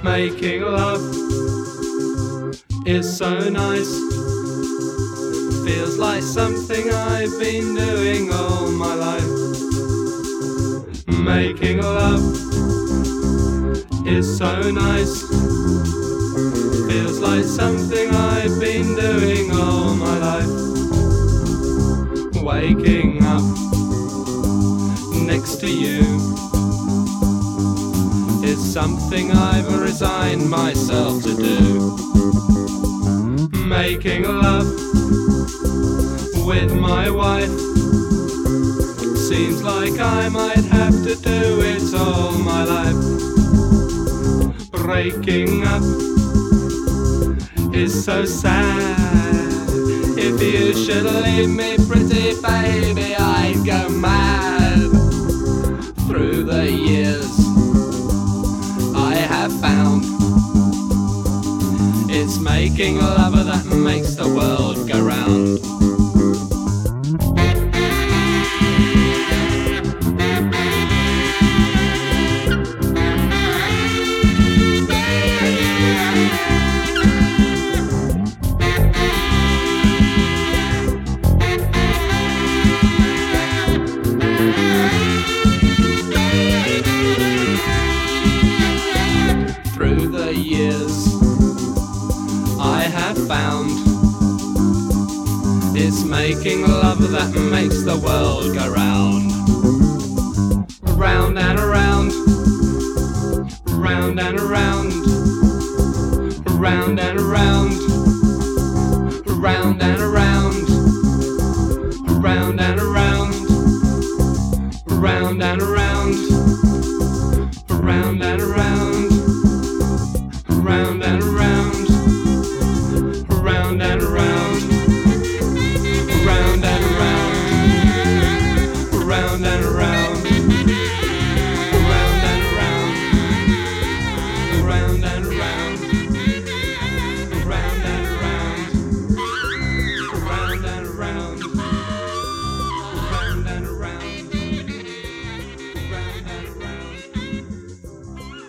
Making love is so nice. Feels like something I've been doing all my life. Making love is so nice. Feels like something I've been doing all my life. Waking up next to you is something I've resigned myself to do. Making love with my wife seems like I might have to do it all my life. Breaking up is so sad. If you should leave me, pretty baby, I'd go mad. Through the years I have found it's making love that makes the world go round. Through the years I have found it's making love that makes the world go round. Round and around, round and around, round and around.